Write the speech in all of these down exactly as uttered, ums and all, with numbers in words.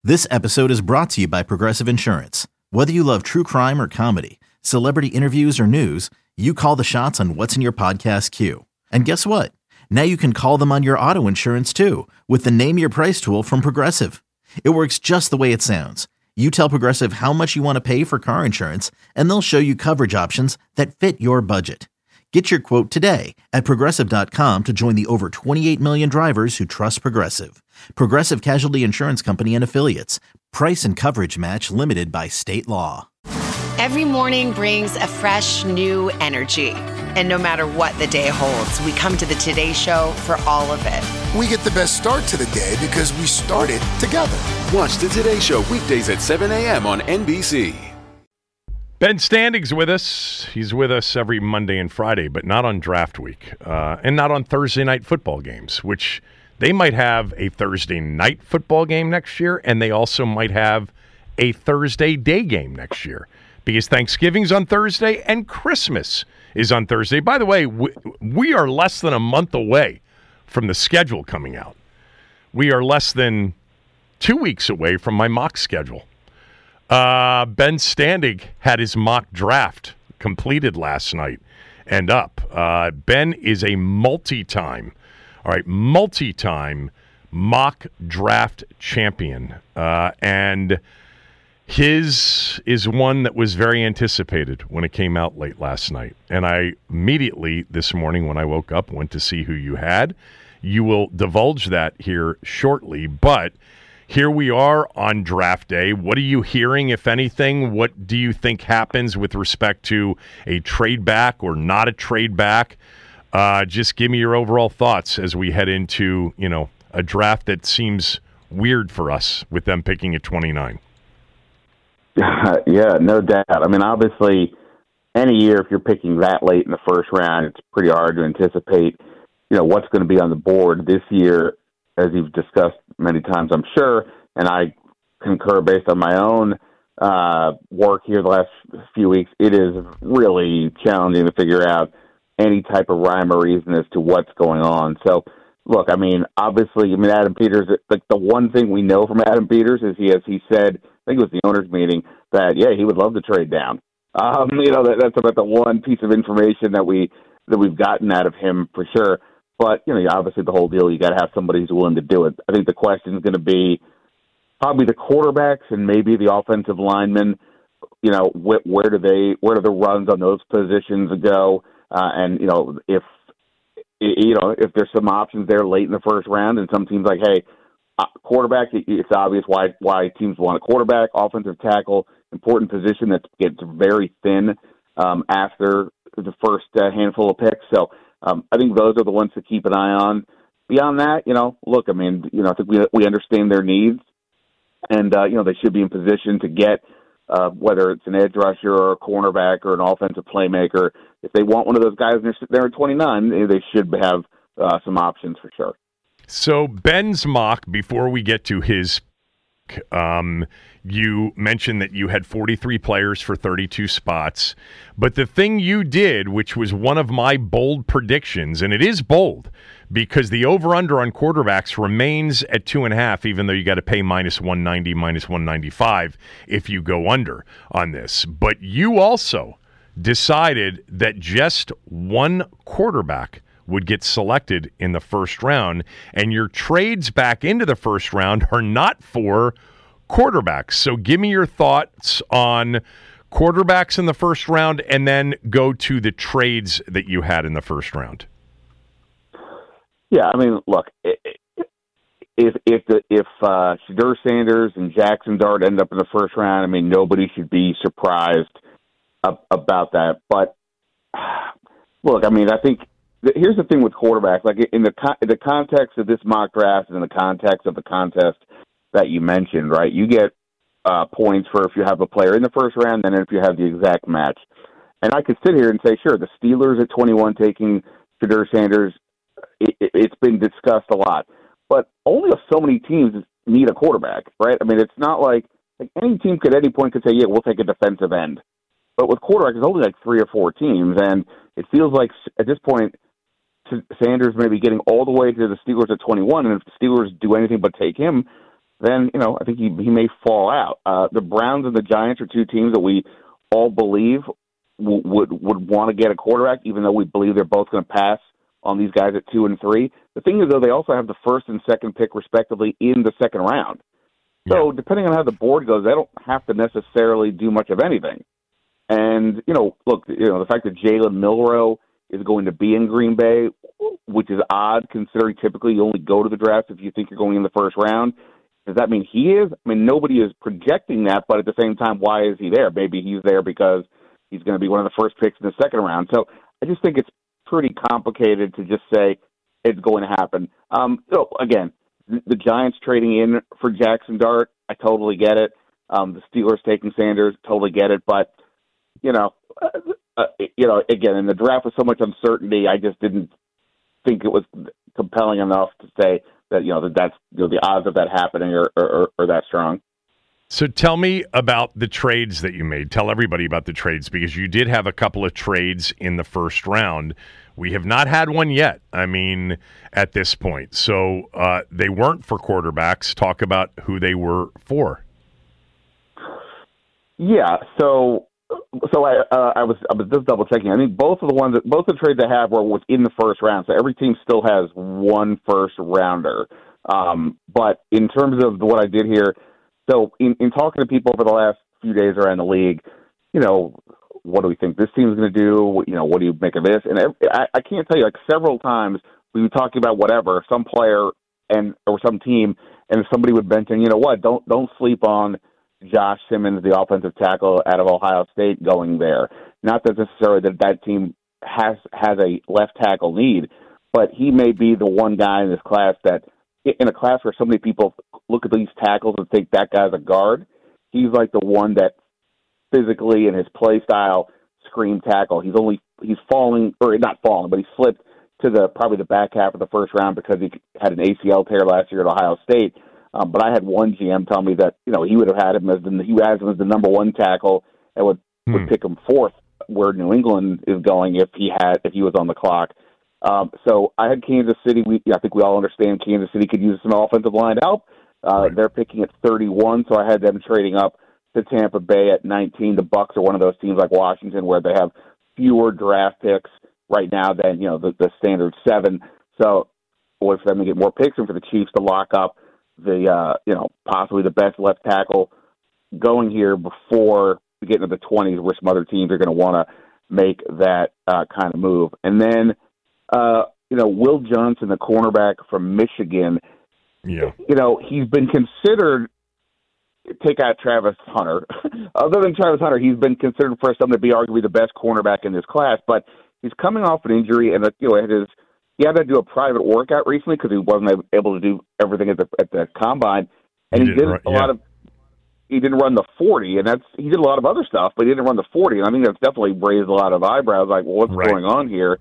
This episode is brought to you by Progressive Insurance. Whether you love true crime or comedy, celebrity interviews or news, you call the shots on what's in your podcast queue. And guess what? Now you can call them on your auto insurance too with the Name Your Price tool from Progressive. It works just the way it sounds. You tell Progressive how much you want to pay for car insurance, and they'll show you coverage options that fit your budget. Get your quote today at Progressive dot com to join the over twenty-eight million drivers who trust Progressive. Progressive Casualty Insurance Company and Affiliates. Price and coverage match limited by state law. Every morning brings a fresh, new energy. And no matter what the day holds, we come to the Today Show for all of it. We get the best start to the day because we started together. Watch the Today Show weekdays at seven a.m. on N B C. Ben Standig's with us. He's with us every Monday and Friday, but not on draft week, uh, and not on Thursday night football games, which they might have a Thursday night football game next year, and they also might have a Thursday day game next year, because Thanksgiving's on Thursday and Christmas is on Thursday. By the way, we, we are less than a month away from the schedule coming out. We are less than two weeks away from my mock schedule. Uh, Ben Standig had his mock draft completed last night and up. Uh, Ben is a multi-time, all right, multi-time mock draft champion. Uh, and his is one that was very anticipated when it came out late last night. And I immediately this morning when I woke up went to see who you had. You will divulge that here shortly, but here we are on draft day. What are you hearing, if anything? What do you think happens with respect to a trade back or not a trade back? Uh, just give me your overall thoughts as we head into, you know, a draft that seems weird for us with them picking at twenty-nine. Yeah, no doubt. I mean, obviously, any year if you're picking that late in the first round, it's pretty hard to anticipate, you know, what's going to be on the board this year. As you've discussed many times, I'm sure, and I concur based on my own uh, work here the last few weeks, it is really challenging to figure out any type of rhyme or reason as to what's going on. So, look, I mean, obviously, I mean, Adam Peters, like the one thing we know from Adam Peters is he, as he said, I think it was the owners' meeting, that, yeah, he would love to trade down. Um, you know, that, that's about the one piece of information that, we, that we've gotten out of him for sure. But, you know, obviously the whole deal, you got to have somebody who's willing to do it. I think the question is going to be probably the quarterbacks and maybe the offensive linemen. You know, wh- where do they, where do the runs on those positions go? Uh, and, you know, if, you know, if there's some options there late in the first round and some teams like, hey, uh, quarterback, it's obvious why, why teams want a quarterback, offensive tackle, important position that gets very thin um, after the first uh, handful of picks. So, Um, I think those are the ones to keep an eye on. Beyond that, you know, look, I mean, you know, I think we we understand their needs, and uh, you know, they should be in position to get uh, whether it's an edge rusher or a cornerback or an offensive playmaker. If they want one of those guys, and they're, they're at twenty-nine, they should have uh, some options for sure. So Ben's mock, before we get to his, um, you mentioned that you had forty-three players for thirty-two spots. But the thing you did, which was one of my bold predictions, and it is bold, because the over-under on quarterbacks remains at two and a half, even though you got to pay minus one ninety, minus one ninety-five if you go under on this. But you also decided that just one quarterback would get selected in the first round, and your trades back into the first round are not for quarterbacks. So give me your thoughts on quarterbacks in the first round, and then go to the trades that you had in the first round. Yeah, I mean, look, if if the, if uh, Shedeur Sanders and Jackson Dart end up in the first round, I mean, nobody should be surprised ab- about that. But look, I mean, I think here's the thing with quarterbacks. Like in the con- in the context of this mock draft and in the context of the contest that you mentioned, right? You get uh, points for if you have a player in the first round, and then if you have the exact match. And I could sit here and say, sure, the Steelers at twenty-one taking Shedeur Sanders, it, it, it's been discussed a lot. But only so many teams need a quarterback, right? I mean, it's not like, like any team could at any point could say, yeah, we'll take a defensive end. But with quarterbacks, it's only like three or four teams, and it feels like at this point, Sanders may be getting all the way to the Steelers at twenty-one, and if the Steelers do anything but take him, then, you know, I think he he may fall out. Uh, the Browns and the Giants are two teams that we all believe w- would would want to get a quarterback, even though we believe they're both going to pass on these guys at two and three. The thing is, though, they also have the first and second pick, respectively, in the second round. So depending on how the board goes, they don't have to necessarily do much of anything. And, you know, look, you know, the fact that Jalen Milroe is going to be in Green Bay, which is odd considering typically you only go to the draft if you think you're going in the first round. Does that mean he is? I mean, nobody is projecting that, but at the same time, why is he there? Maybe he's there because he's going to be one of the first picks in the second round. So I just think it's pretty complicated to just say it's going to happen. Um, so, again, the Giants trading in for Jackson Dart, I totally get it. Um, the Steelers taking Sanders, totally get it. But, you know, uh, uh, you know, again, in the draft with so much uncertainty, I just didn't think it was compelling enough to say that, you know, that that's, you know, the odds of that happening are, are, are that strong. So tell me about the trades that you made. Tell everybody about the trades, because you did have a couple of trades in the first round. We have not had one yet, I mean, at this point. So uh, they weren't for quarterbacks. Talk about who they were for. Yeah, so so I uh, I was I was just double checking. I think both of the ones that both the trades I have were within the first round. So every team still has one first rounder. Um, but in terms of what I did here, so in, in talking to people over the last few days around the league, you know, what do we think this team's going to do? You know, what do you make of this? And I, I can't tell you, like several times we were talking about whatever, some player and or some team, and somebody would mention, you know what, don't don't sleep on Josh Simmons, the offensive tackle out of Ohio State, going there. Not that necessarily that that team has has a left tackle need, but he may be the one guy in this class that, in a class where so many people look at these tackles and think that guy's a guard, he's like the one that physically and his play style scream tackle. He's only he's falling, or not falling, but he slipped to the probably the back half of the first round because he had an A C L tear last year at Ohio State. Um, but I had one G M tell me that, you know, he would have had him as the he has him as the number one tackle and would, hmm. would pick him fourth where New England is going if he had if he was on the clock. Um, so I had Kansas City. We I think we all understand Kansas City could use some offensive line help. Uh, right. They're picking at thirty-one, so I had them trading up to Tampa Bay at nineteen. The Bucs are one of those teams like Washington where they have fewer draft picks right now than, you know, the, the standard seven. So, boy, for them to get more picks and for the Chiefs to lock up the, uh, you know, possibly the best left tackle going here before we get into the twenties, where some other teams are going to want to make that uh, kind of move. And then, uh, you know, Will Johnson, the cornerback from Michigan, yeah, you know, he's been considered. Take out Travis Hunter. Other than Travis Hunter, he's been considered for some to be arguably the best cornerback in this class. But he's coming off an injury, and you know, his he had to do a private workout recently because he wasn't able to do everything at the at the combine, and he, he did run, a yeah. lot of. He didn't run the forty, and that's he did a lot of other stuff, but he didn't run the forty, and I think that's definitely raised a lot of eyebrows. Like, well, what's right. going on here?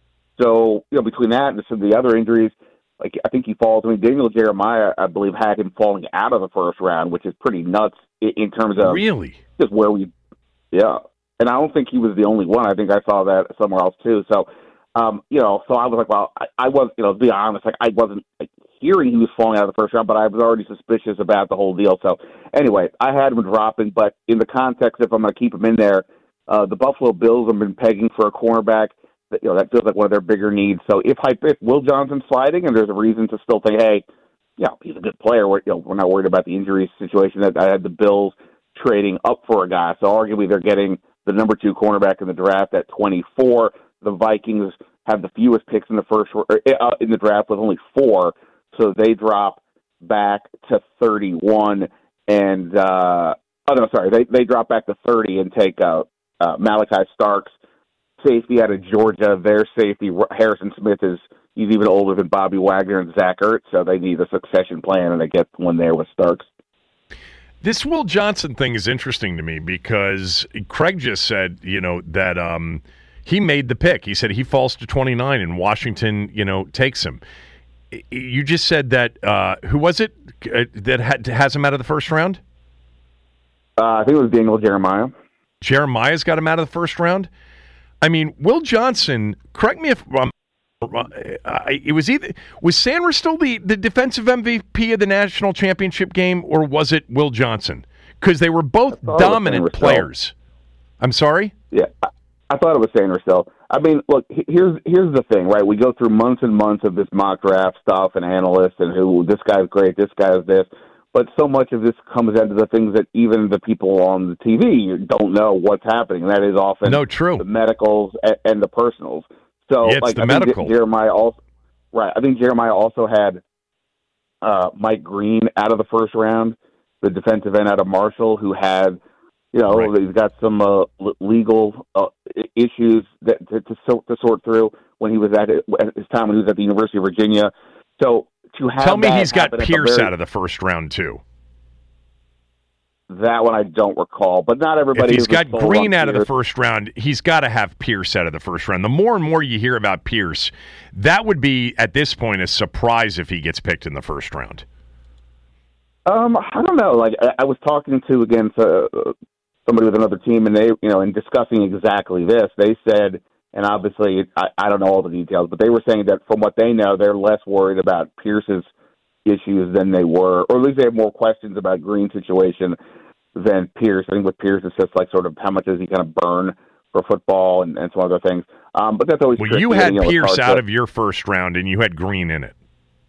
So, you know, between that and some of the other injuries, like I think he falls. I mean, Daniel Jeremiah, I believe, had him falling out of the first round, which is pretty nuts in, in terms of really just where we, yeah. And I don't think he was the only one. I think I saw that somewhere else too. So, um, you know, so I was like, well, I, I was, you know, to be honest, like I wasn't like, hearing he was falling out of the first round, but I was already suspicious about the whole deal. So, anyway, I had him dropping, but in the context, if I'm going to keep him in there, uh, the Buffalo Bills have been pegging for a cornerback. You know, that feels like one of their bigger needs. So if, if Will Johnson's sliding and there's a reason to still think, hey, yeah, he's a good player, we're, you know, we're not worried about the injury situation. That I had the Bills trading up for a guy. So arguably they're getting the number two cornerback in the draft at twenty-four. The Vikings have the fewest picks in the first uh, in the draft with only four. So they drop back to thirty-one. And, uh, oh, no, sorry, they, they drop back to thirty and take uh, uh, Malachi Starks, safety out of Georgia. Their safety, Harrison Smith, is he's even older than Bobby Wagner and Zach Ertz, so they need a succession plan, and they get one there with Starks. This Will Johnson thing is interesting to me because Craig just said, you know, that um, he made the pick. He said he falls to twenty-nine, and Washington, you know, takes him. You just said that, uh, who was it uh, that had, has him out of the first round? Uh, I think it was Daniel Jeremiah. Jeremiah's got him out of the first round? I mean, Will Johnson, correct me if I'm Uh, it was either was Sanders still the, the defensive M V P of the national championship game, or was it Will Johnson? Because they were both dominant players. I'm sorry? Yeah, I, I thought it was Sanders still. I mean, look, here's here's the thing, right? We go through months and months of this mock draft stuff and analysts and who this guy's great, this guy's this. But so much of this comes down to the things that even the people on the T V don't know what's happening. And that is often no, true. the medicals and, and the personals. So, yeah, it's like, the I medical. think Jeremiah also, right? I think Jeremiah also had uh, Mike Green out of the first round, the defensive end out of Marshall, who had, you know, right. he's got some uh, legal uh, issues that to, to, sort, to sort through when he was at, it, at his time when he was at the University of Virginia. So to have tell me he's got Pierce very, out of the first round too. That one I don't recall, but not everybody. If he's got Green out Pierce. of the first round, he's got to have Pierce out of the first round. The more and more you hear about Pierce, that would be, at this point, a surprise if he gets picked in the first round. Um, I don't know. Like I, I was talking to, again, to, uh, somebody with another team, and they, you know, in discussing exactly this, they said, and obviously I, I don't know all the details, but they were saying that from what they know, they're less worried about Pierce's issues than they were, or at least they have more questions about Green's situation than Pierce. I think with Pierce, it's just like sort of how much does he kind of burn for football and, and some other things. Um, but that's always well. Tricky. You had you know, Pierce out to, of your first round, and you had Green in it.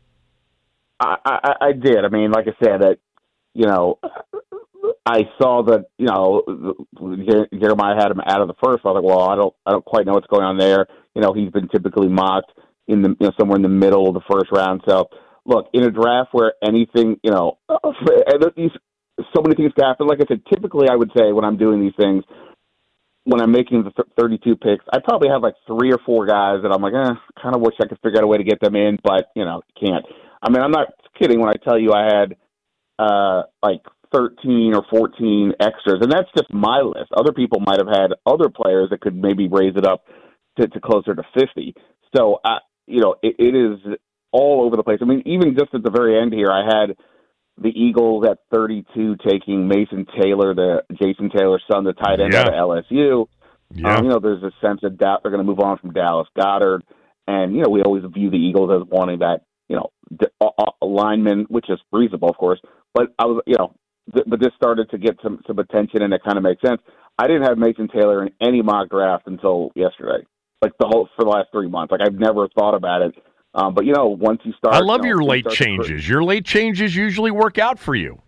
I, I, I did. I mean, like I said, that you know, I saw that you know Jeremiah had him out of the first. I was like, well, I don't, I don't quite know what's going on there. You know, he's been typically mocked in the you know somewhere in the middle of the first round. So. Look, in a draft where anything, you know, these, so many things can happen. Like I said, typically I would say when I'm doing these things, when I'm making the thirty-two picks, I probably have like three or four guys that I'm like, eh, kind of wish I could figure out a way to get them in, but, you know, can't. I mean, I'm not kidding when I tell you I had uh, like thirteen or fourteen extras, and that's just my list. Other people might have had other players that could maybe raise it up to, to closer to fifty. So, I, you know, it, it is all over the place. I mean, even just at the very end here, I had the Eagles at thirty-two taking Mason Taylor, the Jason Taylor's son, the tight end yeah. out of L S U. Yeah. Um, you know, there's a sense that da- they're going to move on from Dallas Goedert. And, you know, we always view the Eagles as wanting that, you know, d- a lineman, which is reasonable, of course. But I was, you know, th- but this started to get some, some attention, and it kind of makes sense. I didn't have Mason Taylor in any mock draft until yesterday, like the whole, for the last three months. Like, I've never thought about it. Um, but, you know, once you start... I love you know, your late start changes. Your late changes usually work out for you.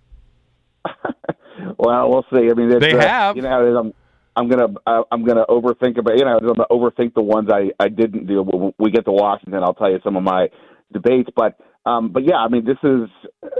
Well, we'll see. I mean, they uh, have. You know how it is. I'm, I'm gonna, uh, I'm gonna overthink about. You know, I'm gonna overthink the ones I, I didn't do. When we get to Washington, I'll tell you some of my debates. But, um, but yeah, I mean, this is,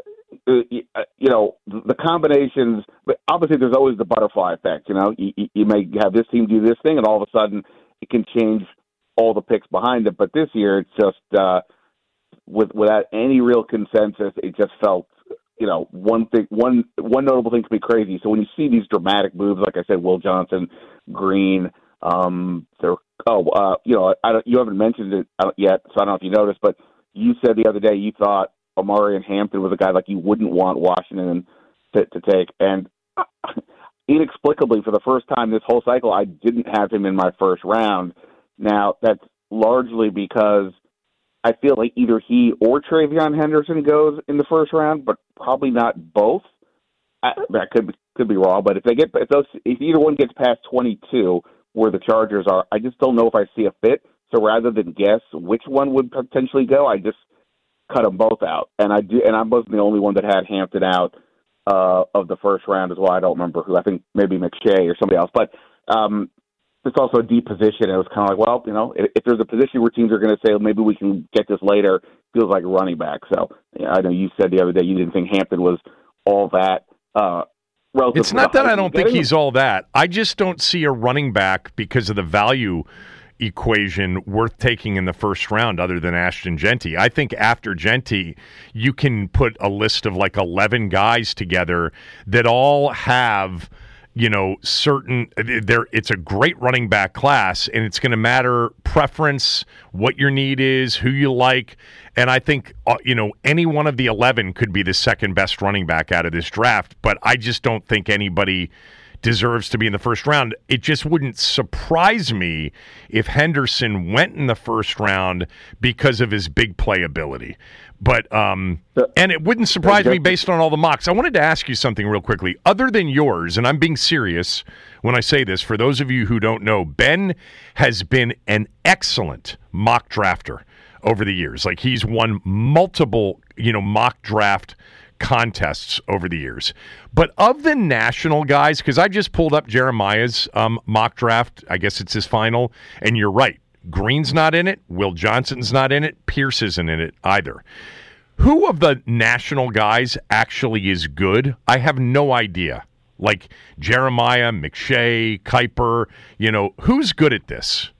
uh, you know, the combinations. But obviously, there's always the butterfly effect. You know, you, you may have this team do this thing, and all of a sudden, it can change all the picks behind it. But this year, it's just uh, with without any real consensus. It just felt, you know, one thing, one one notable thing to be crazy. So when you see these dramatic moves, like I said, Will Johnson, Green, um, there, oh, uh, you know, I don't, you haven't mentioned it yet, so I don't know if you noticed, but you said the other day you thought Omarion Hampton was a guy like you wouldn't want Washington to, to take, and inexplicably, for the first time this whole cycle, I didn't have him in my first round. Now, that's largely because I feel like either he or TreVeyon Henderson goes in the first round, but probably not both. I, that could be, could be wrong, but if they get if those if either one gets past twenty-two, where the Chargers are, I just don't know if I see a fit. So rather than guess which one would potentially go, I just cut them both out. And I do, and I wasn't the only one that had Hampton out uh, of the first round as well. I don't remember who. I think maybe McShay or somebody else, but. Um, It's also a deep position. It was kind of like, well, you know, if, if there's a position where teams are going to say, well, maybe we can get this later, feels like a running back. So yeah, I know you said the other day you didn't think Hampton was all that. Uh, it's not that I don't think he's all that. I just don't see a running back because of the value equation worth taking in the first round other than Ashton Jeanty. I think after Jeanty, you can put a list of like eleven guys together that all have – you know, certain there. It's a great running back class, and it's going to matter preference, what your need is, who you like, and I think uh, you know any one of the eleven could be the second best running back out of this draft. But I just don't think anybody deserves to be in the first round. It just wouldn't surprise me if Henderson went in the first round because of his big playability. But um, and it wouldn't surprise me based on all the mocks. I wanted to ask you something real quickly. Other than yours, and I'm being serious when I say this, for those of you who don't know, Ben has been an excellent mock drafter over the years. Like, he's won multiple, you know, mock draft contests over the years. But of the national guys, because I just pulled up Jeremiah's um, mock draft, I guess it's his final, and you're right. Green's not in it. Will Johnson's not in it. Pierce isn't in it either. Who of the national guys actually is good? I have no idea. Like Jeremiah, McShay, Kuiper, you know, who's good at this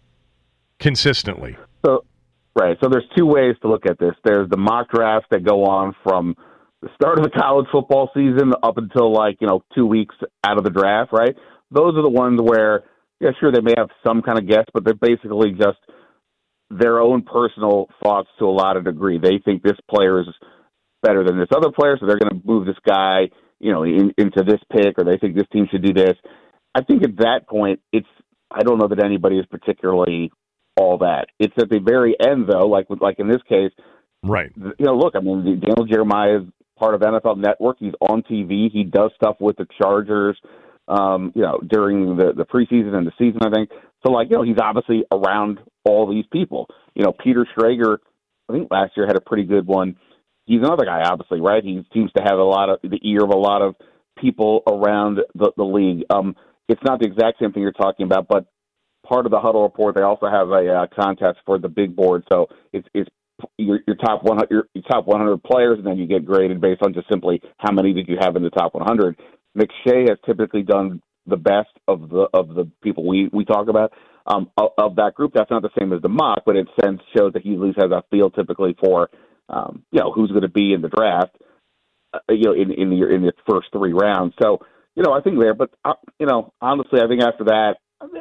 consistently? So, right. So there's two ways to look at this. There's the mock drafts that go on from the start of the college football season up until, like, you know, two weeks out of the draft, right? Those are the ones where, yeah, sure, they may have some kind of guess, but they're basically just their own personal thoughts to a lot of degree. They think this player is better than this other player, so they're going to move this guy, you know, in, into this pick, or they think this team should do this. I think at that point, it's, I don't know that anybody is particularly all that. It's at the very end, though, like like in this case, right? You know, look, I mean, Daniel Jeremiah is part of N F L Network. He's on T V. He does stuff with the Chargers, um, you know, during the, the preseason and the season, I think. So, like, you know, he's obviously around all these people. You know, Peter Schrager, I think last year had a pretty good one. He's another guy, obviously, right? He seems to have a lot of the ear of a lot of people around the, the league. Um, it's not the exact same thing you're talking about, but part of the Huddle Report, they also have a uh, contest for the big board. So it's it's your, your top one hundred your, your top one hundred players, and then you get graded based on just simply how many did you have in the top one hundred. McShay has typically done the best of the of the people we, we talk about. Um, of, of that group, that's not the same as the mock, but it sense shows that he at least has a feel typically for um, you know, who's going to be in the draft, uh, you know, in in the in the first three rounds. So, you know, I think there, but uh, you know, honestly, I think after that,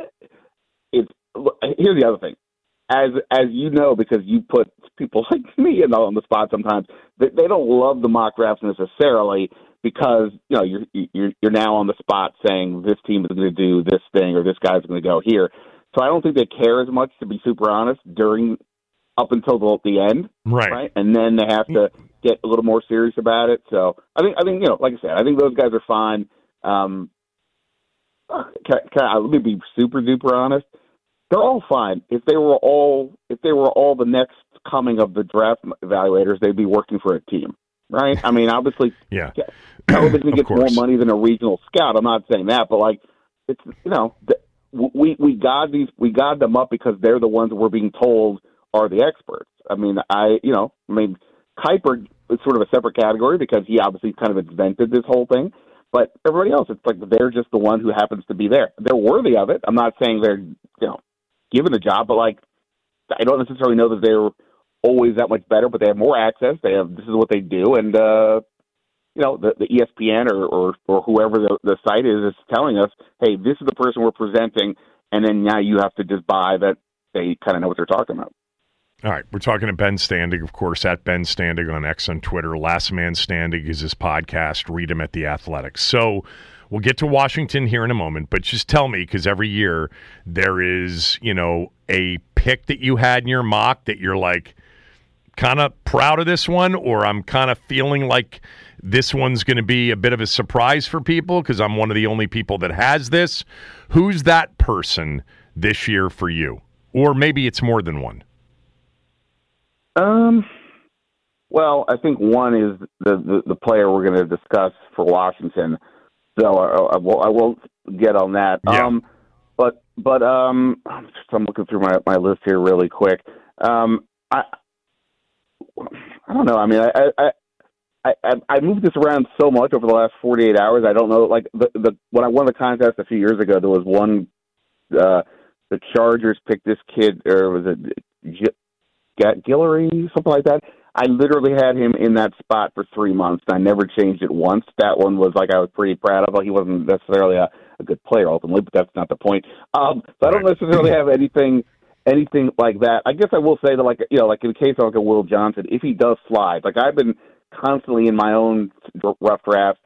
it's here's the other thing. As as you know, because you put people like me in on the spot sometimes, they, they don't love the mock drafts necessarily because, you know, you're you're you're now on the spot saying this team is going to do this thing or this guy's going to go here. So I don't think they care as much, to be super honest, during up until the, the end, right. right? And then they have to get a little more serious about it. So I think I think you know, like I said, I think those guys are fine. Um, can, can I, let me be super duper honest. They're all fine. If they were all if they were all the next coming of the draft evaluators, they'd be working for a team, right? I mean, obviously, yeah. Television gets course. more money than a regional scout. I'm not saying that, but like, it's, you know, we we got these we got them up because they're the ones that we're being told are the experts. I mean, I you know, I mean, Kuiper is sort of a separate category because he obviously kind of invented this whole thing. But everybody else, it's like they're just the one who happens to be there. They're worthy of it. I'm not saying they're, you know, given a job, but like, I don't necessarily know that they're always that much better, but they have more access. They have, this is what they do. And, uh, you know, the, the E S P N or, or, or whoever the, the site is, is telling us, hey, this is the person we're presenting. And then now you have to just buy that they kind of know what they're talking about. All right, we're talking to Ben Standig, of course, at Ben Standig on X on Twitter. Last Man Standig is his podcast. Read him at The Athletic. So we'll get to Washington here in a moment, but just tell me, because every year there is, you know, a pick that you had in your mock that you're like kind of proud of this one, or I'm kind of feeling like this one's going to be a bit of a surprise for people because I'm one of the only people that has this. Who's that person this year for you? Or maybe it's more than one. Um, well, I think one is the, the, the player we're going to discuss for Washington. So I, I, will, I won't get on that. Yeah. Um, but but um, I'm looking through my, my list here really quick. Um, I I don't know. I mean, I I, I I moved this around so much over the last forty-eight hours. I don't know. Like the, the when I won the contest a few years ago, there was one. Uh, the Chargers picked this kid, or was it Guillory, something like that. I literally had him in that spot for three months, and I never changed it once. That one was like I was pretty proud of. He wasn't necessarily a, a good player ultimately, but that's not the point. Um, so I don't necessarily have anything anything like that. I guess I will say that, like, you know, like in the case of like a Will Johnson, if he does slide, like I've been constantly in my own rough draft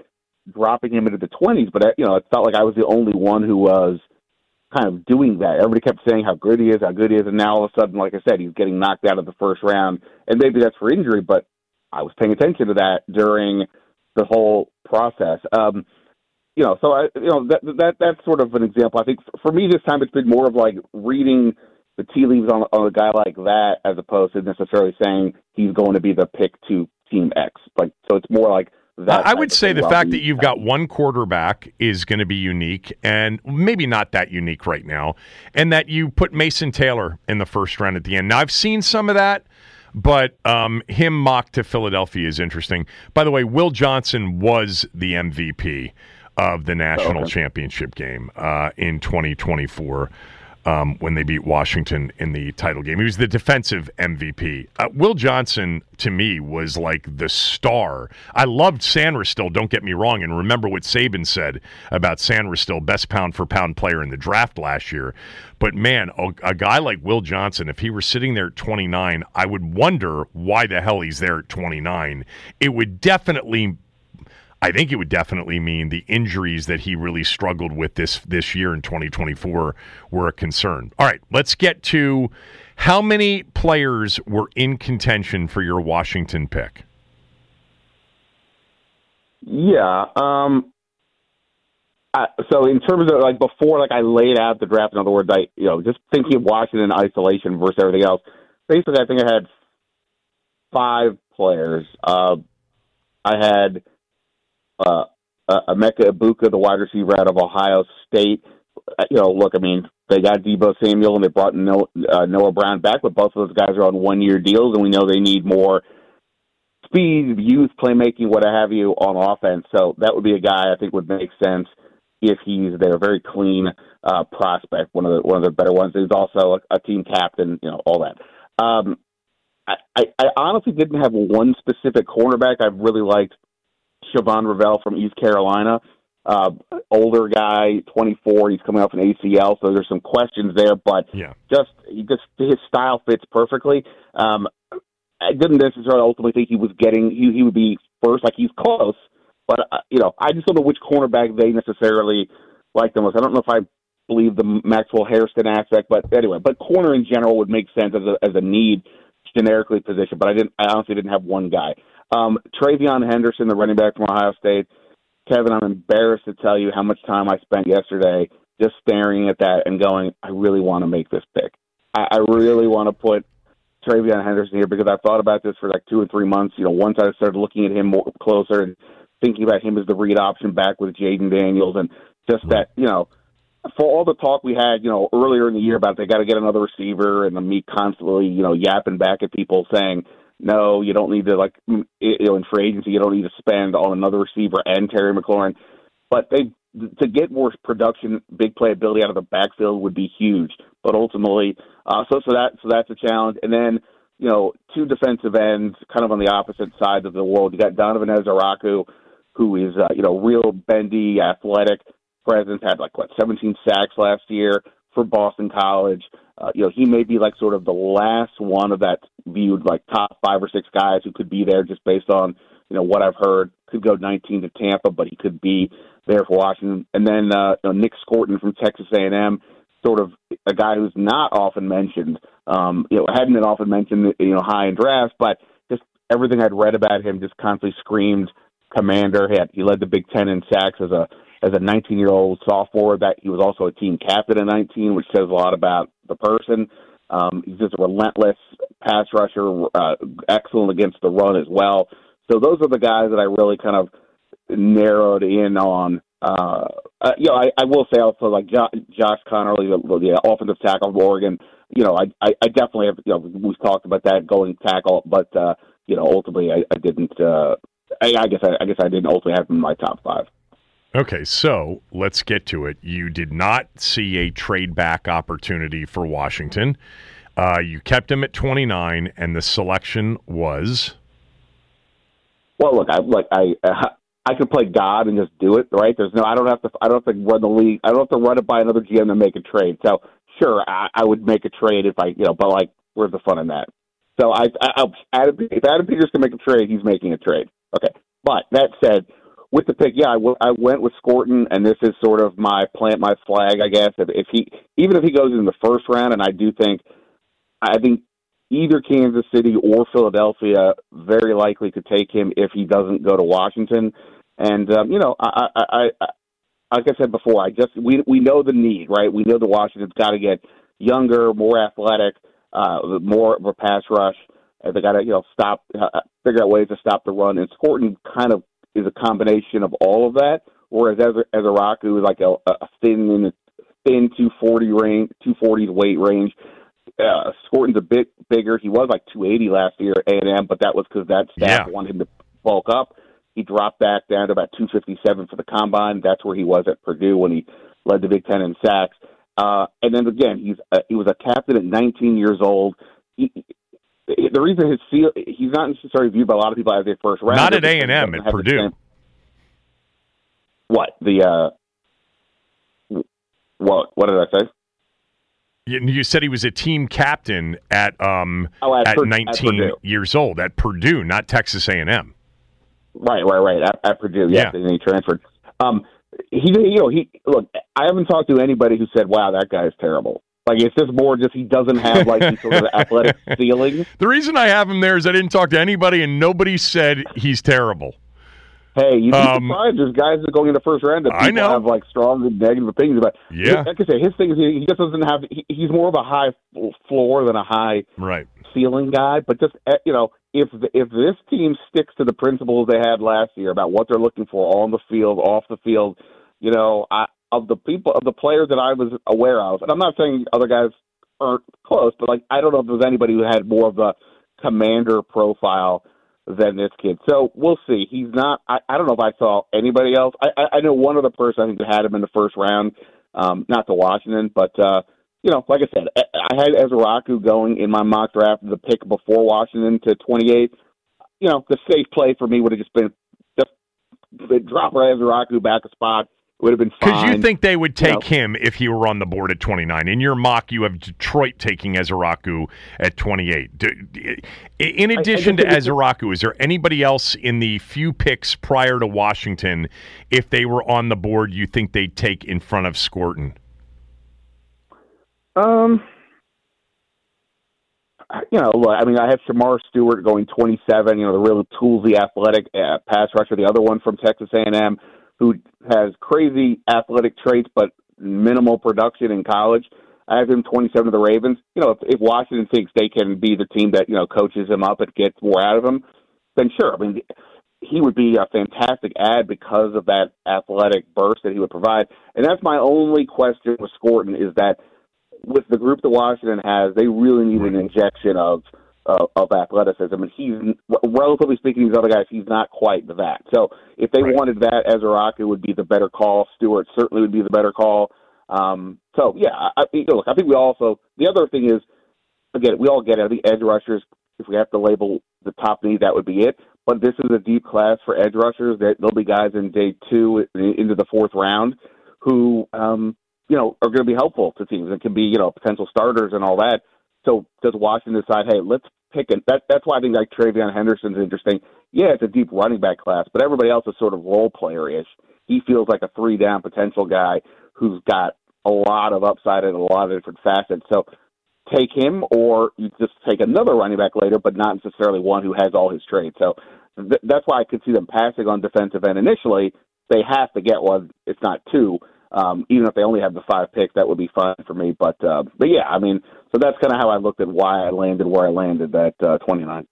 dropping him into the twenties, but you know, it felt like I was the only one who was kind of doing that. Everybody kept saying how good he is, how good he is, and now all of a sudden, like I said, he's getting knocked out of the first round, and maybe that's for injury, but I was paying attention to that during the whole process. Um, you know, so I, you know, that that that's sort of an example. I think for me this time it's been more of like reading the tea leaves on, on a guy like that as opposed to necessarily saying he's going to be the pick to Team X. Like, so it's more like that. I would say the fact that you've got one quarterback is going to be unique, and maybe not that unique right now, and that you put Mason Taylor in the first round at the end. Now, I've seen some of that, but um, him mocked to Philadelphia is interesting. By the way, Will Johnson was the M V P of the national okay. championship game uh, in twenty twenty-four. Um, when they beat Washington in the title game. He was the defensive M V P. Uh, Will Johnson, to me, was like the star. I loved Sanderstill, don't get me wrong, and remember what Saban said about Sanderstill, best pound-for-pound player in the draft last year. But, man, a, a guy like Will Johnson, if he were sitting there at twenty-nine, I would wonder why the hell he's there at twenty-nine. It would definitely I think it would definitely mean the injuries that he really struggled with this this year in twenty twenty-four were a concern. All right, let's get to how many players were in contention for your Washington pick? Yeah. Um, I, so in terms of like before, like I laid out the draft, in other words, I, you know, just thinking of Washington in isolation versus everything else, basically I think I had five players. Uh, I had Uh, uh, Emeka Ibuka, the wide receiver out of Ohio State. Uh, you know, look, I mean, they got Deebo Samuel and they brought Noah, uh, Noah Brown back, but both of those guys are on one-year deals, and we know they need more speed, youth, playmaking, what have you, on offense. So that would be a guy I think would make sense if he's there. Very clean uh, prospect, one of the one of the better ones. He's also a, a team captain, you know, all that. Um, I, I, I honestly didn't have one specific cornerback I really liked. Siobhan Ravel from East Carolina, uh, older guy, twenty-four. He's coming off an A C L, so there's some questions there. But yeah. just, he just his style fits perfectly. Um, I didn't necessarily ultimately think he was getting he, he would be first, like he's close. But uh, you know, I just don't know which cornerback they necessarily like the most. I don't know if I believe the Maxwell Hairston aspect, but anyway, but corner in general would make sense as a as a need generically position. But I didn't. I honestly didn't have one guy. Um, Travion Henderson, the running back from Ohio State. Kevin, I'm embarrassed to tell you how much time I spent yesterday just staring at that and going, I really want to make this pick. I, I really want to put Travion Henderson here because I've thought about this for like two or three months. You know, once I started looking at him more closer and thinking about him as the read option back with Jaden Daniels and just that, you know, for all the talk we had, you know, earlier in the year about they got to get another receiver and me constantly, you know, yapping back at people saying, no, you don't need to, like, you know, in free agency, you don't need to spend on another receiver and Terry McLaurin. But they to get more production, big playability out of the backfield would be huge. But ultimately, uh, so so that so that's a challenge. And then, you know, two defensive ends, kind of on the opposite sides of the world. You got Donovan Ezaraku, who is, uh, you know, real bendy, athletic presence. Had like what seventeen sacks last year for Boston College. Uh, you know, he may be like sort of the last one of that viewed like top five or six guys who could be there just based on, you know, what I've heard. Could go nineteen to Tampa, but he could be there for Washington. And then uh, you know, Nick Scorton from Texas A and M, sort of a guy who's not often mentioned. Um, you know, hadn't been often mentioned, you know, high in drafts, but just everything I'd read about him just constantly screamed commander. He, had, he led the Big Ten in sacks as a as a nineteen-year-old sophomore. That he was also a team captain at nineteen, which says a lot about the person. Um, he's just a relentless pass rusher, uh, excellent against the run as well. So those are the guys that I really kind of narrowed in on. Uh, uh, you know, I, I will say also like jo- Josh Connerly, the, the offensive tackle of Oregon. You know, I, I, I definitely have. You know, we've talked about that going tackle, but uh, you know, ultimately I, I didn't. Uh, I, I guess I, I guess I didn't ultimately have him in my top five. Okay, so let's get to it. You did not see a trade back opportunity for Washington. Uh, you kept him at twenty-nine, and the selection was. Well, look, I like I uh, I could play God and just do it, right? There's no, I don't have to, I don't have to run the league. I don't have to run it by another G M to make a trade. So sure, I, I would make a trade if I, you know, but like, where's the fun in that? So I, I Adam, if Adam Peters can make a trade, he's making a trade. Okay, but that said, with the pick, yeah, I, w- I went with Scorton, and this is sort of my plant my flag, I guess. If, if he, even if he goes in the first round, and I do think, I think either Kansas City or Philadelphia very likely could take him if he doesn't go to Washington. And um, you know, I, I, I, I, like I said before, I just we we know the need, right? We know the Washington's got to get younger, more athletic, uh, more of a pass rush. And they got to you know stop, uh, figure out ways to stop the run. And Scorton kind of is a combination of all of that. Whereas Ezeraku is like a, a thin in thin two forty range, two forty weight range. Uh, Scorton's a bit bigger. He was like two eighty last year at A and M, but that was because that staff yeah. wanted him to bulk up. He dropped back down to about two fifty-seven for the combine. That's where he was at Purdue when he led the Big Ten in sacks. Uh, and then again, he's uh, he was a captain at nineteen years old. He, the reason his feel, he's not necessarily viewed by a lot of people as a first round. Not at A and M, at Purdue. What the? Uh, what what did I say? You, you said he was a team captain at um oh, at, at per, nineteen at years old at Purdue, not Texas A and M. Right, right, right. At, at Purdue, yes, yeah. And he transferred. Um, he, you know, he look. I haven't talked to anybody who said, "Wow, that guy is terrible." Like, it's just more just he doesn't have, like, the sort of athletic ceiling. The reason I have him there is I didn't talk to anybody, and nobody said he's terrible. Hey, you'd be um, surprised. There's guys that are going in the first round that people I know. have, like, strong and negative opinions about. Yeah. Like I say, his thing is he just doesn't have he, – he's more of a high floor than a high right. ceiling guy. But just, you know, if if this team sticks to the principles they had last year about what they're looking for on the field, off the field, you know, I, of the people, of the players that I was aware of, and I'm not saying other guys – aren't close, but like I don't know if there's anybody who had more of a commander profile than this kid. So we'll see. He's not. I, I don't know if I saw anybody else. I, I, I know one other person I think that had him in the first round, um, not to Washington, but uh, you know, like I said, I, I had Ezeraku going in my mock draft, the pick before Washington to twenty-eight. You know, the safe play for me would have just been just drop Ezeraku back a spot. Would have been fine. Because you think they would take you know. him if he were on the board at twenty-nine. In your mock, you have Detroit taking Ezeraku at twenty-eight. Do, in addition I, I to Ezeraku, is there anybody else in the few picks prior to Washington, if they were on the board, you think they'd take in front of Scorton? Um, you know, I mean, I have Shamar Stewart going twenty-seven. You know, the really toolsy, athletic uh, pass rusher. The other one from Texas A and M, who has crazy athletic traits but minimal production in college. I have him twenty-seven to the Ravens. You know, if, if Washington thinks they can be the team that, you know, coaches him up and gets more out of him, then sure. I mean, he would be a fantastic ad because of that athletic burst that he would provide. And that's my only question with Scorton is that with the group that Washington has, they really need an injection of Uh, of athleticism, and he's, relatively speaking, these other guys, he's not quite that. So if they right. wanted that, Ezeraku would be the better call. Stewart certainly would be the better call. Um, so, yeah, I, I, look, I think we also, the other thing is, again, we all get it, the edge rushers, if we have to label the top need, that would be it. But this is a deep class for edge rushers. There'll be guys in day two into the fourth round who, um, you know, are going to be helpful to teams and can be, you know, potential starters and all that. So does Washington decide, hey, let's pick it? That, that's why I think like Travion Henderson's interesting. Yeah, it's a deep running back class, but everybody else is sort of role player-ish. He feels like a three-down potential guy who's got a lot of upside in a lot of different facets. So take him, or you just take another running back later, but not necessarily one who has all his traits. So th- that's why I could see them passing on defensive end initially. They have to get one, if not two. Um, even if they only have the five picks, that would be fine for me. But, uh, but yeah, I mean, so that's kind of how I looked at why I landed where I landed at uh, twenty-nine.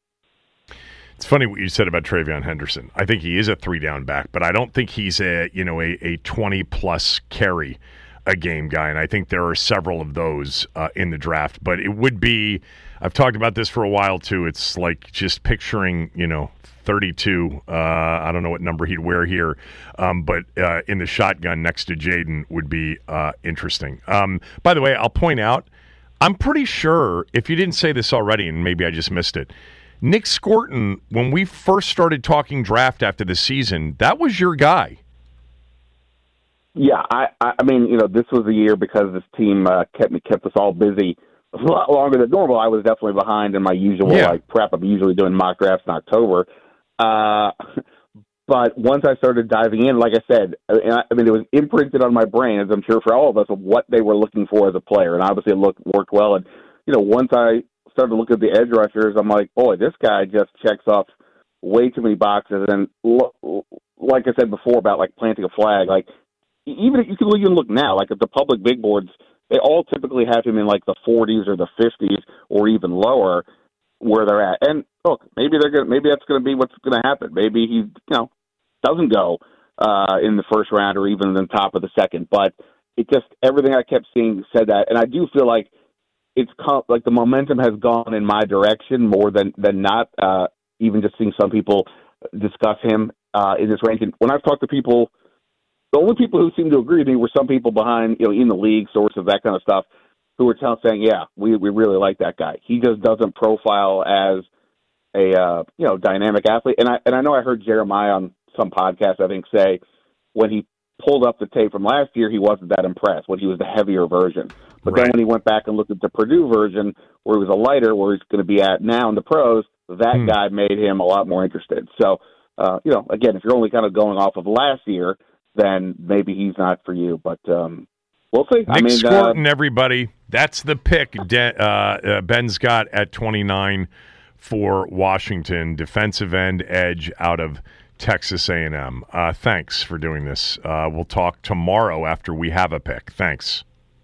It's funny what you said about Travion Henderson. I think he is a three-down back, but I don't think he's a you know a, a twenty-plus carry a game guy, and I think there are several of those uh, in the draft. But it would be, I've talked about this for a while too. It's like just picturing, you know, thirty-two. Uh, I don't know what number he'd wear here, um, but uh, in the shotgun next to Jaden would be uh, interesting. Um, by the way, I'll point out, I'm pretty sure, if you didn't say this already, and maybe I just missed it, Nick Scorton, when we first started talking draft after the season, that was your guy. Yeah, I, I mean, you know, this was a year because this team uh, kept me kept us all busy a lot longer than normal. I was definitely behind in my usual yeah. like prep. I'm usually doing mock drafts in October. Uh, But once I started diving in, like I said, I mean, it was imprinted on my brain, as I'm sure for all of us, of what they were looking for as a player. And obviously it looked, worked well. And, you know, once I started to look at the edge rushers, I'm like, boy, this guy just checks off way too many boxes. And lo- like I said before about, like, planting a flag, like, even if you can even look now, like at the public big boards, they all typically have him in, like, the forties or the fifties or even lower where they're at. And, look, maybe they're gonna, maybe that's going to be what's going to happen. Maybe he, you know, doesn't go uh, in the first round or even in the top of the second. But it just, everything I kept seeing said that. And I do feel like it's com- like the momentum has gone in my direction more than, than not, uh, even just seeing some people discuss him uh, in this range. And when I've talked to people, the only people who seem to agree with me were some people behind, you know, in the league, sources, that kind of stuff, who were telling, saying, yeah, we, we really like that guy. He just doesn't profile as a, uh, you know, dynamic athlete. And I, and I know I heard Jeremiah on some podcast, I think, say when he pulled up the tape from last year, he wasn't that impressed when he was the heavier version. But right. Then when he went back and looked at the Purdue version, where he was a lighter, where he's going to be at now in the pros, that hmm. guy made him a lot more interested. So, uh, you know, again, if you're only kind of going off of last year, then maybe he's not for you. But um, we'll see. Nick I mean, Scorton, uh, everybody. That's the pick De- uh, uh, Ben's got at twenty-nine for Washington, defensive end edge out of Texas A and M. Uh, thanks for doing this. Uh, we'll talk tomorrow after we have a pick. Thanks.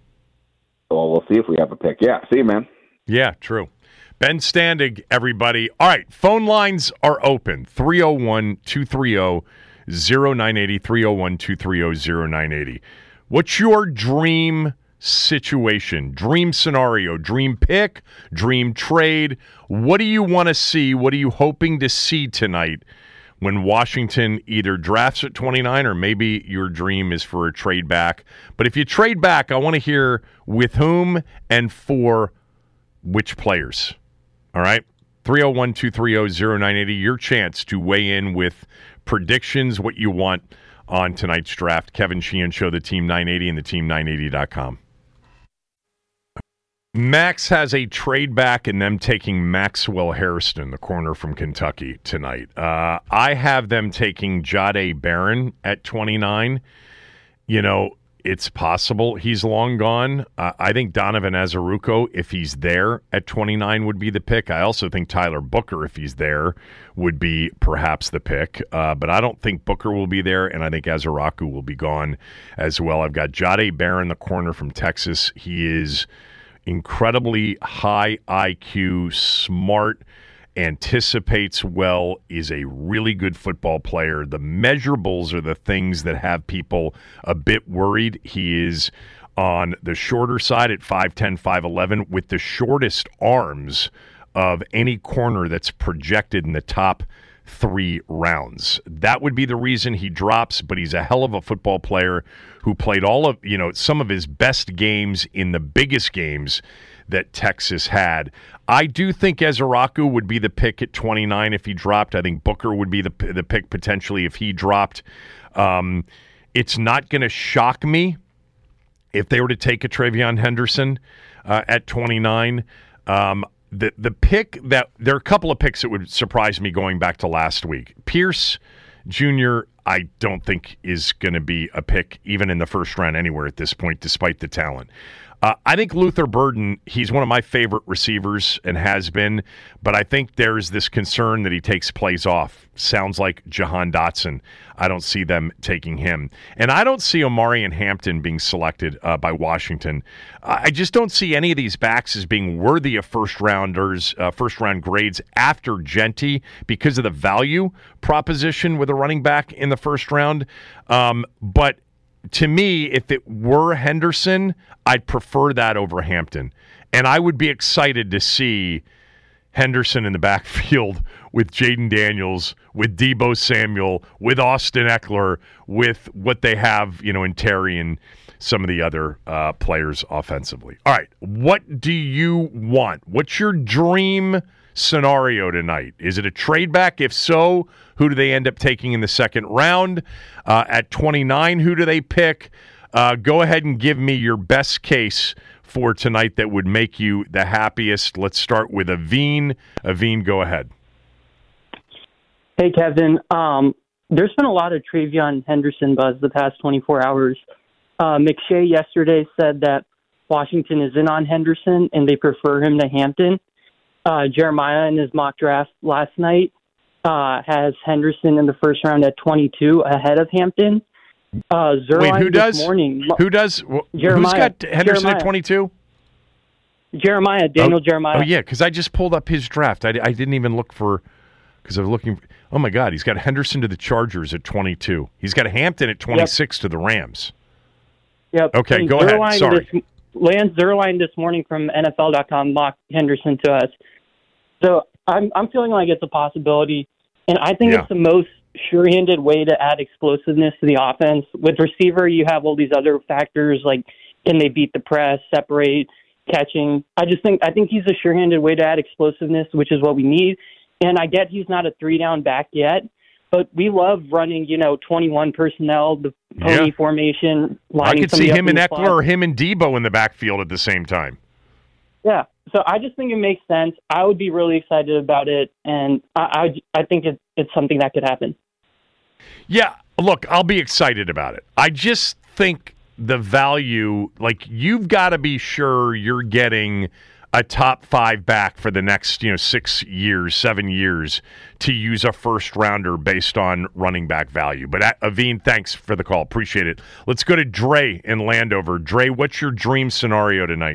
Well, we'll see if we have a pick. Yeah, see you, man. Yeah, true. Ben Standig, everybody. All right, phone lines are open. three oh one, two three oh, oh nine eight oh, three oh one, two three oh, oh nine eight oh. What's your dream situation, dream scenario, dream pick, dream trade? What do you want to see? What are you hoping to see tonight when Washington either drafts at twenty-nine or maybe your dream is for a trade back? But if you trade back, I want to hear with whom and for which players. All right? three oh one, two three oh, oh nine eight oh, your chance to weigh in with predictions, what you want on tonight's draft. Kevin Sheehan Show, the Team nine eighty and the team nine eighty dot com. Max has a trade back and them taking Maxwell Hairston, the corner from Kentucky, tonight. Uh, I have them taking Jahdae Barron at twenty-nine. You know, it's possible he's long gone. Uh, I think Donovan Azaruko, if he's there at twenty-nine, would be the pick. I also think Tyler Booker, if he's there, would be perhaps the pick. Uh, but I don't think Booker will be there, and I think Azaruko will be gone as well. I've got Jahdae Barron, the corner from Texas. He is incredibly high I Q, smart, anticipates well, is a really good football player. The measurables are the things that have people a bit worried. He is on the shorter side at five ten, five eleven with the shortest arms of any corner that's projected in the top three rounds. That would be the reason he drops, but he's a hell of a football player who played all of, you know, some of his best games in the biggest games that Texas had. I do think Azaruko would be the pick at twenty-nine if he dropped. I think Booker would be the the pick potentially if he dropped. Um, it's not going to shock me if they were to take a Travion Henderson uh, at twenty-nine. Um, the the pick that there are a couple of picks that would surprise me going back to last week. Pierce Junior I don't think is going to be a pick even in the first round anywhere at this point, despite the talent. Uh, I think Luther Burden, he's one of my favorite receivers and has been, but I think there's this concern that he takes plays off. Sounds like Jahan Dotson. I don't see them taking him. And I don't see Omarion Hampton being selected uh, by Washington. I just don't see any of these backs as being worthy of first-rounders, uh, first-round grades after Genty because of the value proposition with a running back in the first round. Um, but to me, if it were Henderson, I'd prefer that over Hampton. And I would be excited to see Henderson in the backfield with Jaden Daniels, with Deebo Samuel, with Austin Eckler, with what they have, you know, in Terry and some of the other uh, players offensively. All right, what do you want? What's your dream scenario tonight? Is it a trade back? If so, who do they end up taking in the second round? Uh, at twenty-nine, who do they pick? Uh, go ahead and give me your best case for tonight that would make you the happiest. Let's start with Aveen. Aveen, go ahead. Hey, Kevin. Um, there's been a lot of Travion Henderson buzz the past twenty-four hours. Uh, McShay yesterday said that Washington is in on Henderson and they prefer him to Hampton. Uh, Jeremiah in his mock draft last night uh, has Henderson in the first round at twenty-two ahead of Hampton. Uh, Wait, who does? This morning, who does? Jeremiah, who's got Henderson Jeremiah. at twenty-two? Jeremiah, Daniel oh, Jeremiah. Oh, yeah, because I just pulled up his draft. I, I didn't even look for, because I was looking. For, oh, my God, he's got Henderson to the Chargers at twenty-two. He's got Hampton at twenty-six yep. to the Rams. Yep. Okay, and go Zerline ahead. Sorry. This, Lance Zerline this morning from N F L dot com mocked Henderson to us. So I'm I'm feeling like it's a possibility, and I think yeah. it's the most sure-handed way to add explosiveness to the offense. With receiver, you have all these other factors like can they beat the press, separate, catching. I just think I think he's a sure-handed way to add explosiveness, which is what we need. And I get he's not a three-down back yet, but we love running, you know, twenty-one personnel, the pony yeah. formation. I could see him and Eckler slot. or him and Debo in the backfield at the same time. Yeah, so I just think it makes sense. I would be really excited about it, and I I, I think it, it's something that could happen. Yeah, look, I'll be excited about it. I just think the value, like you've got to be sure you're getting a top five back for the next, you know, six years, seven years to use a first rounder based on running back value. But uh, Aveen, thanks for the call. Appreciate it. Let's go to Dre in Landover. Dre, what's your dream scenario tonight?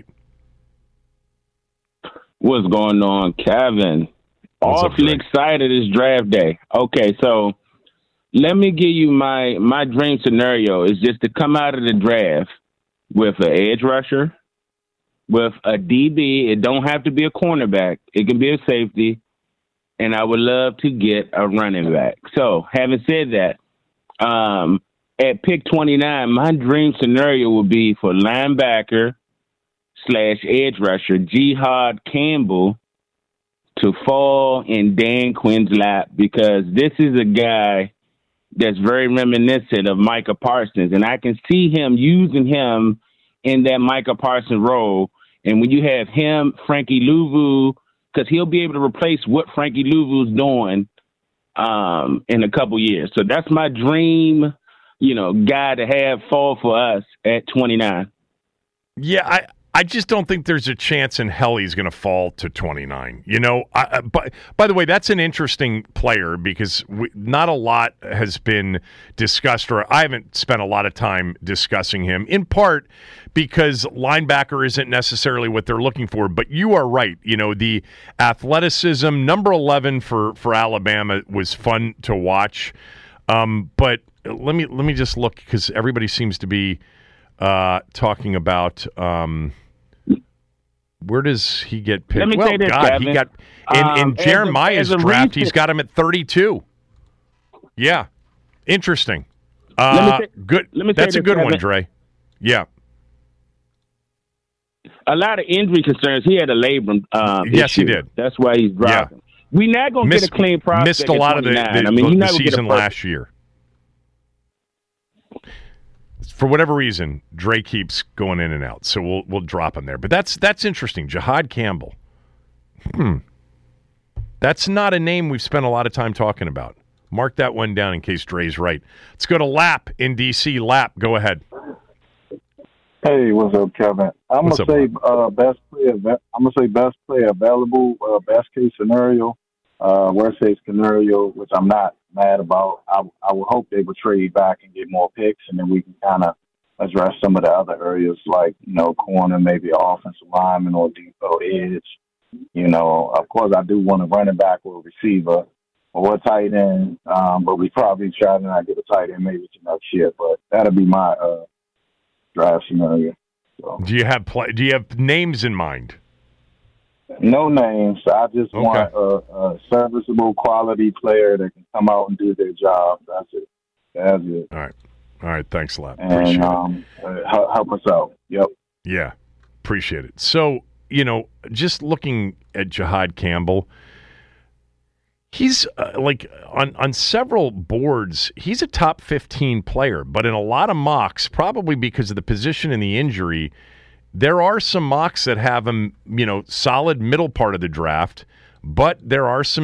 What's going on, Kevin? What's Awfully up, excited it's draft day. Okay, so let me give you my my dream scenario is just to come out of the draft with an edge rusher, with a D B. It don't have to be a cornerback. It can be a safety. And I would love to get a running back. So having said that, um, at pick twenty-nine, my dream scenario would be for linebacker slash edge rusher Jihad Campbell to fall in Dan Quinn's lap, because this is a guy that's very reminiscent of Micah Parsons, and I can see him using him in that Micah Parsons role. And when you have him, Frankie Louvu, because he'll be able to replace what Frankie Louvu's doing um, in a couple years. So that's my dream, you know, guy to have fall for us at twenty-nine. Yeah, I, I just don't think there's a chance in hell he's going to fall to twenty-nine. You know, I, by, by the way, that's an interesting player because we, not a lot has been discussed, or I haven't spent a lot of time discussing him, in part because linebacker isn't necessarily what they're looking for. But you are right. You know, the athleticism, number eleven for, for Alabama was fun to watch. Um, but let me let me just look, because everybody seems to be uh, talking about um, where does he get picked? Let me well, say this, God, Kevin. he got in, Um, in Jeremiah's as a- as a draft. recent- He's got him at thirty-two. Yeah, interesting. Let me Uh, say- good. let me say That's a this, good one, Kevin. Dre. Yeah. A lot of injury concerns. He had a labrum um, Yes, he issue. did. That's why he's dropping. We're not going to Missed, get a clean prospect. missed a at lot of the, the, twenty-nine. I mean, you're the not gonna get a season perfect- last year. For whatever reason, Dre keeps going in and out, so we'll we'll drop him there. But that's that's interesting. Jihad Campbell. Hmm. That's not a name we've spent a lot of time talking about. Mark that one down in case Dre's right. Let's go to Lap in D C. Lap, go ahead. Hey, what's up, Kevin? I'm What's gonna up, say uh, best player. I'm gonna say best player available. Uh, best case scenario. Uh, worst case scenario, which I'm not mad about. I, I would hope they would trade back and get more picks, and then we can kind of address some of the other areas, like you know, corner, maybe offensive lineman or deep or edge. You know, of course, I do want a running back or a receiver or a tight end, um, but we probably try to not get a tight end maybe to next year. But that'll be my uh, draft scenario. So. Do you have play, Do you have names in mind? No names. I just Okay. want a, a serviceable quality player that can come out and do their job. That's it. That's it. All right. All right. Thanks a lot. Appreciate And it. um, uh, help, help us out. Yep. Yeah, appreciate it. So, you know, just looking at Jihad Campbell, he's uh, like on, on several boards, he's a top fifteen player, but in a lot of mocks, probably because of the position and the injury, there are some mocks that have him, you know, solid middle part of the draft, but there are some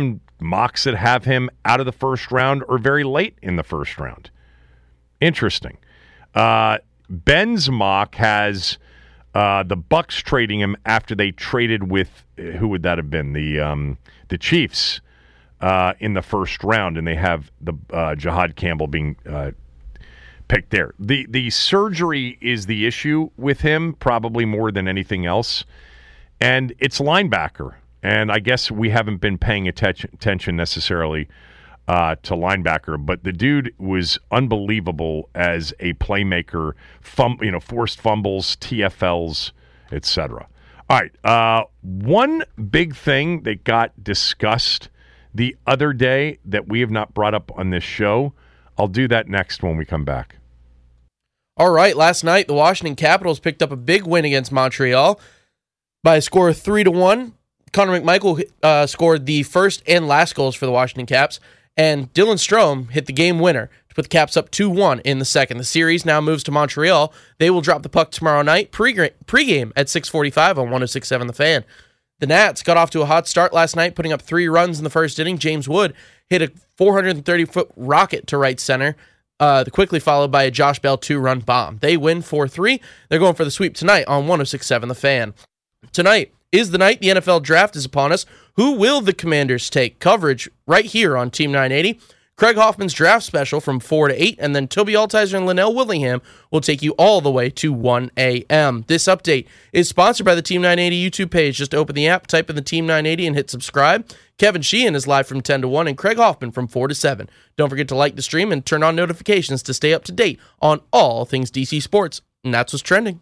mocks that have him out of the first round or very late in the first round. Interesting. Uh, Ben's mock has uh, the Bucks trading him after they traded with, who would that have been? The um, the Chiefs uh, in the first round, and they have the uh, Jahad Campbell being uh, picked there. The the surgery is the issue with him, probably more than anything else, and it's linebacker. And I guess we haven't been paying attention, attention necessarily uh, to linebacker, but the dude was unbelievable as a playmaker. Fum, you know, forced fumbles, T F Ls, et cetera. All right, uh, one big thing that got discussed the other day that we have not brought up on this show. I'll do that next when we come back. All right, last night the Washington Capitals picked up a big win against Montreal by a score of three to one. Connor McMichael uh, scored the first and last goals for the Washington Caps, and Dylan Strome hit the game winner to put the Caps up two one in the second. The series now moves to Montreal. They will drop the puck tomorrow night, pre- pregame at six forty-five on one oh six point seven The Fan. The Nats got off to a hot start last night, putting up three runs in the first inning. James Wood hit a four hundred thirty foot rocket to right center, uh, quickly followed by a Josh Bell two-run bomb. They win four three. They're going for the sweep tonight on one oh six point seven The Fan. Tonight is the night the N F L draft is upon us. Who will the Commanders take? Coverage right here on Team nine eighty. Craig Hoffman's draft special from four to eight, and then Toby Altizer and Linnell Willingham will take you all the way to one a.m. This update is sponsored by the Team nine eighty YouTube page. Just open the app, type in the Team nine eighty, and hit subscribe. Kevin Sheehan is live from ten to one, and Craig Hoffman from four to seven. Don't forget to like the stream and turn on notifications to stay up to date on all things D C sports. And that's what's trending.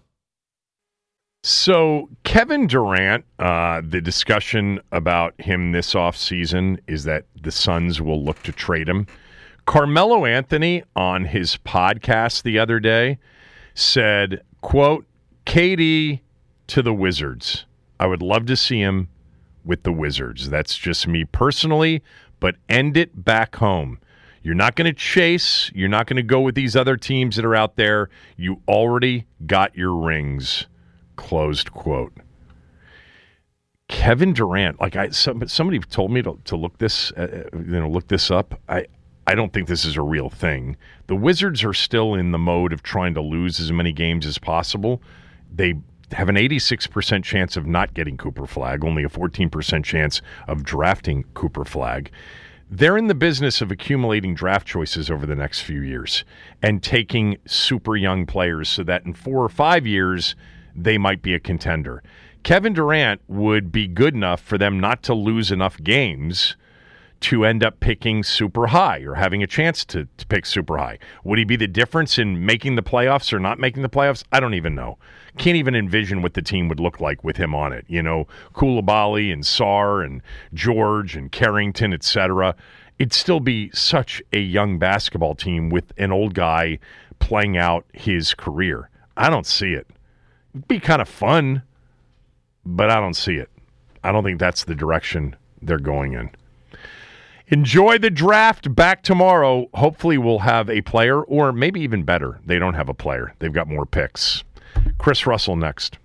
So Kevin Durant, uh, the discussion about him this offseason is that the Suns will look to trade him. Carmelo Anthony on his podcast the other day said, quote, K D to the Wizards. I would love to see him with the Wizards. That's just me personally, but end it back home. You're not going to chase. You're not going to go with these other teams that are out there. You already got your rings. Closed quote. Kevin Durant, like I, some, somebody told me to, to look this, uh, you know, look this up. I, I don't think this is a real thing. The Wizards are still in the mode of trying to lose as many games as possible. They have an eighty-six percent chance of not getting Cooper Flagg, only a fourteen percent chance of drafting Cooper Flagg. They're in the business of accumulating draft choices over the next few years and taking super young players so that in four or five years they might be a contender. Kevin Durant would be good enough for them not to lose enough games to end up picking super high or having a chance to, to pick super high. Would he be the difference in making the playoffs or not making the playoffs? I don't even know. Can't even envision what the team would look like with him on it. You know, Koulibaly and Sarr and George and Carrington, et cetera. It'd still be such a young basketball team with an old guy playing out his career. I don't see it. It'd be kind of fun, but I don't see it. I don't think that's the direction they're going in. Enjoy the draft back tomorrow. Hopefully we'll have a player, or maybe even better, they don't have a player. They've got more picks. Chris Russell next.